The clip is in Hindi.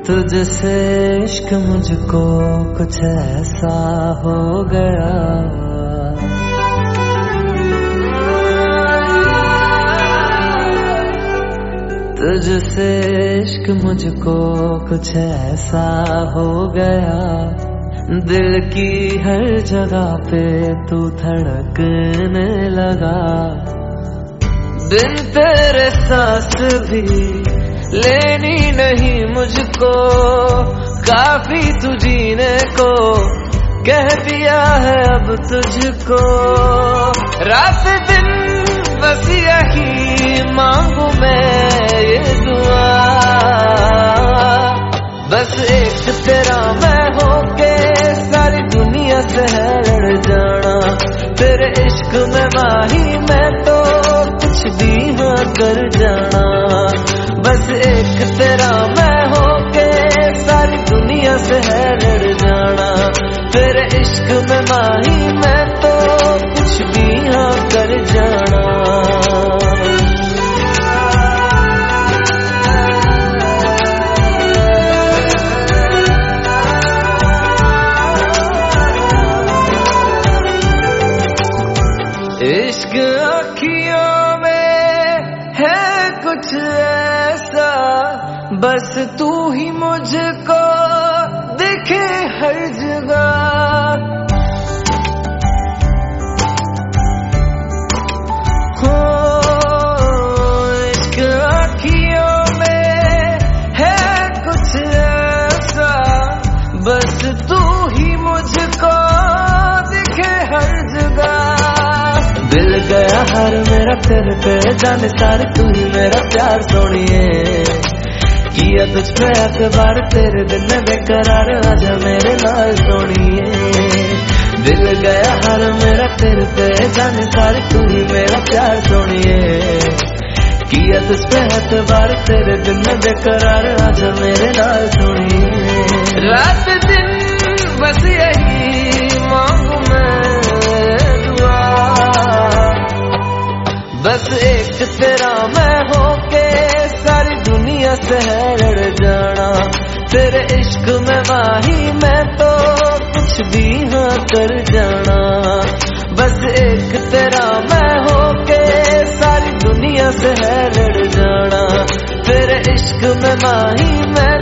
तुझसे इश्क मुझको कुछ ऐसा हो गया, तुझसे इश्क मुझको कुछ ऐसा हो गया, दिल की हर जगह पे तू धड़कने लगा। बिन तेरे सांस भी लेनी नहीं मुझको, काफी तू जीने को कह दिया है अब तुझको। रात दिन बस यही मांगू मैं ये दुआ, बस एक तेरा मैं होके सारी दुनिया से है लड़ जाना। तेरे इश्क में माही मैं तो कुछ भी हाँ कर जाना, बस एक तेरा मैं होके सारी दुनिया से है लड़ जाना। तेरे इश्क में माही मैं तो कुछ भी हाँ कर जाना। इश्क अखियों में है कुछ ऐसा, बस तू ही मुझको दिखे हर जगह। हो इश्क अखियों में है कुछ ऐसा, बस तू ही मुझको दिखे हर जगह। दिल गया हर मेरा तेरे पे जाने सारे, तू ही मेरा प्यार सोनिए। किया तुझ पे एतबार तेरे दिल में बेकरार, आजा मेरे नाल सोनिए। दिल गया हर मेरा तेरे पे जाने सारे, तू ही मेरा प्यार सोनिए। किया तुझ पे एतबार तेरे दिल में बेकरार, आजा मेरे नाल सोनिए। रात दिन बस यही मांगू मैं दुआ, बस एक तेरा मैं होके सारी दुनिया से है लड़ जाना। तेरे इश्क में माही मैं तो कुछ भी हाँ कर जाना, बस एक तेरा मैं होके सारी दुनिया से है लड़ जाना। तेरे इश्क में माही मैं